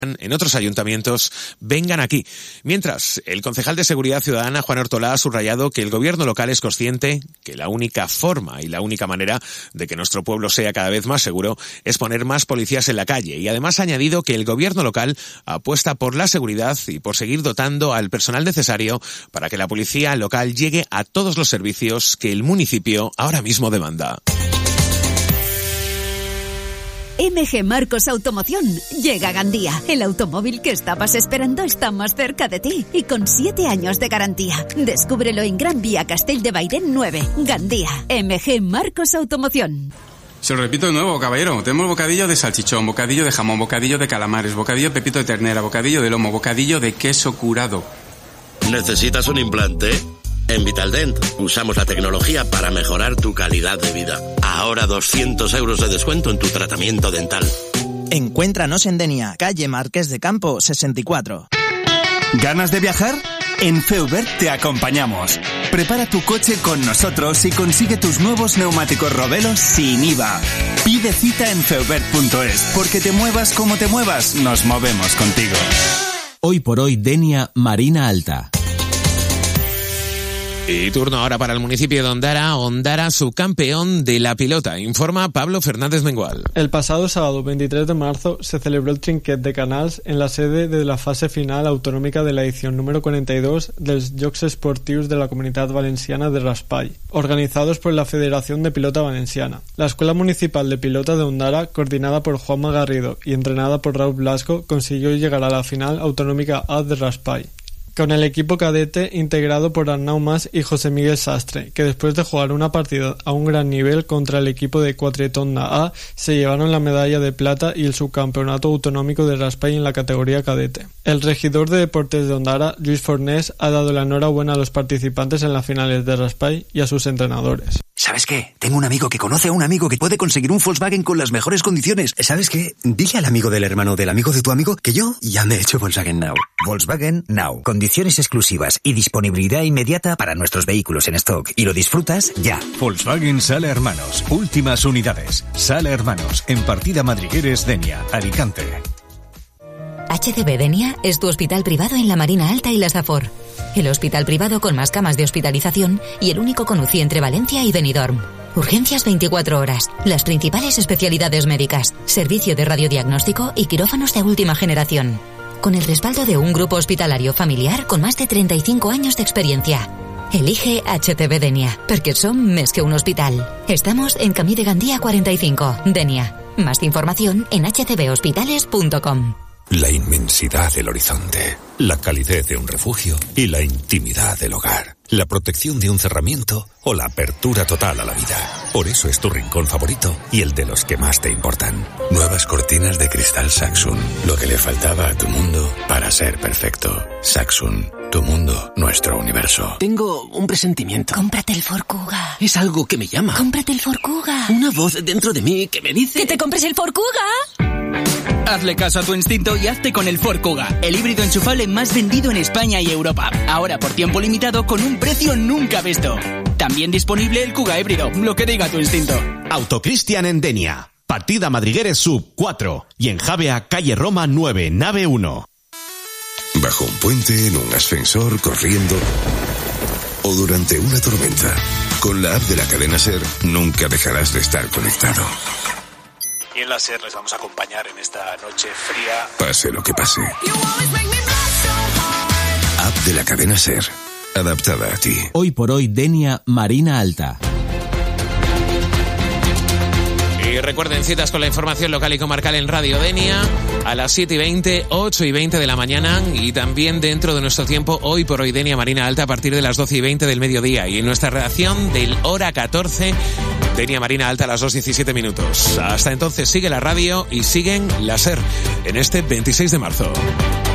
en otros ayuntamientos vengan aquí. Mientras, el concejal de Seguridad Ciudadana, Juan Ortolá, ha subrayado que el gobierno local es consciente que la única forma y la única manera de que nuestro pueblo sea cada vez más seguro es poner más policías en la calle, y además ha añadido que el gobierno local apuesta por la seguridad y por seguir dotando al personal necesario para que la policía local llegue a todos los servicios que el municipio ahora mismo demanda. MG Marcos Automoción llega a Gandía. El automóvil que estabas esperando está más cerca de ti y con 7 años de garantía. Descúbrelo en Gran Vía Castell de Bairén 9, Gandía. MG Marcos Automoción. Se lo repito de nuevo, caballero. Tenemos bocadillo de salchichón, bocadillo de jamón, bocadillo de calamares, bocadillo de pepito de ternera, bocadillo de lomo, bocadillo de queso curado. ¿Necesitas un implante? En Vitaldent usamos la tecnología para mejorar tu calidad de vida. Ahora 200 euros de descuento en tu tratamiento dental. Encuéntranos en Denia, calle Marqués de Campo 64. ¿Ganas de viajar? En Feubert te acompañamos. Prepara tu coche con nosotros y consigue tus nuevos neumáticos Robelo sin IVA. Pide cita en feubert.es, porque te muevas como te muevas, nos movemos contigo. Hoy por hoy, Denia, Marina Alta. Y turno ahora para el municipio de Ondara. Ondara, subcampeón de la pilota. Informa Pablo Fernández Mengual. El pasado sábado 23 de marzo se celebró el Trinquet de Canals en la sede de la fase final autonòmica de la edición número 42 dels Jocs Esportius de la Comunitat Valenciana de Raspall, organizados por la Federación de Pilota Valenciana. La Escuela Municipal de Pilota de Ondara, coordinada por Juanma Garrido y entrenada por Raúl Blasco, consiguió llegar a la final autonómica A de Raspall, con el equipo cadete integrado por Arnau Mas y José Miguel Sastre, que después de jugar una partida a un gran nivel contra el equipo de Quatretonda A, se llevaron la medalla de plata y el subcampeonato autonómico de Raspall en la categoría cadete. El regidor de Deportes de Ondara, Lluís Fornés, ha dado la enhorabuena a los participantes en las finales de Raspall y a sus entrenadores. ¿Sabes qué? Tengo un amigo que conoce a un amigo que puede conseguir un Volkswagen con las mejores condiciones. ¿Sabes qué? Dile al amigo del hermano del amigo de tu amigo que yo ya me he hecho Volkswagen Now. Volkswagen Now. Condiciones exclusivas y disponibilidad inmediata para nuestros vehículos en stock. Y lo disfrutas ya. Volkswagen Sala Hermanos. Últimas unidades. Sala Hermanos. En Partida Madrigueres, Denia, Alicante. HCB Denia es tu hospital privado en la Marina Alta y la Safor. El hospital privado con más camas de hospitalización y el único con UCI entre Valencia y Benidorm. Urgencias 24 horas, las principales especialidades médicas, servicio de radiodiagnóstico y quirófanos de última generación. Con el respaldo de un grupo hospitalario familiar con más de 35 años de experiencia. Elige HCB Denia, porque son més que un hospital. Estamos en Camí de Gandía 45, Denia. Más información en hcbhospitales.com. La inmensidad del horizonte, la calidez de un refugio y la intimidad del hogar, la protección de un cerramiento o la apertura total a la vida. Por eso es tu rincón favorito y el de los que más te importan. Nuevas cortinas de cristal Saxum, lo que le faltaba a tu mundo para ser perfecto. Saxum, tu mundo, nuestro universo. Tengo un presentimiento. Cómprate el Ford Kuga. Es algo que me llama. Cómprate el Ford Kuga. Una voz dentro de mí que me dice... ¡Que te compres el Ford Kuga! Hazle caso a tu instinto y hazte con el Ford Kuga, el híbrido enchufable más vendido en España y Europa. Ahora por tiempo limitado con un precio nunca visto. También disponible el Kuga híbrido, lo que diga tu instinto. Autocristian en Denia, Partida Madrigueres Sub 4 y en Javea, calle Roma 9, nave 1. Bajo un puente, en un ascensor, corriendo o durante una tormenta. Con la app de la cadena SER nunca dejarás de estar conectado. Y en la SER les vamos a acompañar en esta noche fría. Pase lo que pase. App de la cadena SER, adaptada a ti. Hoy por hoy, Denia, Marina Alta. Y recuerden, citas con la información local y comarcal en Radio Denia a las 7:20, 8:20 de la mañana, y también dentro de nuestro tiempo Hoy por hoy Denia Marina Alta a partir de las 12:20 del mediodía, y en nuestra redacción del hora 14 Denia Marina Alta a las 2:17 minutos. Hasta entonces sigue la radio y siguen la SER en este 26 de marzo.